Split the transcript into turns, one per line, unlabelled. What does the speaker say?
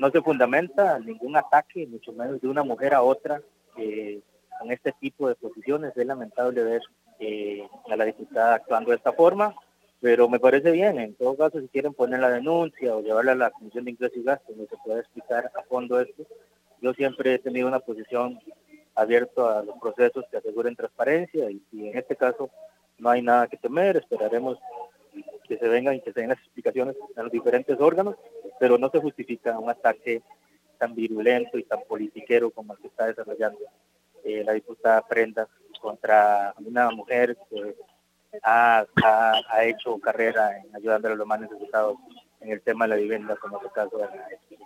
no se fundamenta ningún ataque, mucho menos de una mujer a otra, con este tipo de posiciones. Es lamentable ver a la diputada actuando de esta forma, pero me parece bien. En todo caso, si quieren poner la denuncia o llevarla a la Comisión de Ingresos y Gastos, donde se pueda explicar a fondo esto. Yo siempre he tenido una posición abierto a los procesos que aseguren transparencia y en este caso no hay nada que temer. Esperaremos que se vengan y que se den las explicaciones a los diferentes órganos, pero no se justifica un ataque tan virulento y tan politiquero como el que está desarrollando la diputada Prendas contra una mujer que ha hecho carrera en ayudando a los más necesitados en el tema de la vivienda, como es el caso de la